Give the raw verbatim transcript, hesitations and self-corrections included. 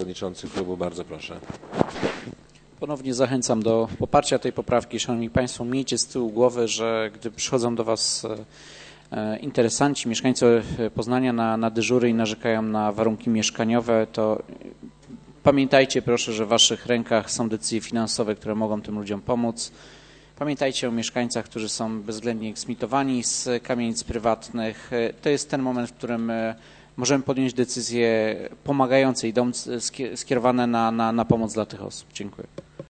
przewodniczący klubu. Bardzo proszę. Ponownie zachęcam do poparcia tej poprawki. Szanowni Państwo, miejcie z tyłu głowy, że gdy przychodzą do Was interesanci, mieszkańcy Poznania na, na dyżury i narzekają na warunki mieszkaniowe, to pamiętajcie proszę, że w Waszych rękach są decyzje finansowe, które mogą tym ludziom pomóc. Pamiętajcie o mieszkańcach, którzy są bezwzględnie eksmitowani z kamienic prywatnych. To jest ten moment, w którym możemy podjąć decyzje pomagające i skierowane na, na, na pomoc dla tych osób. Dziękuję.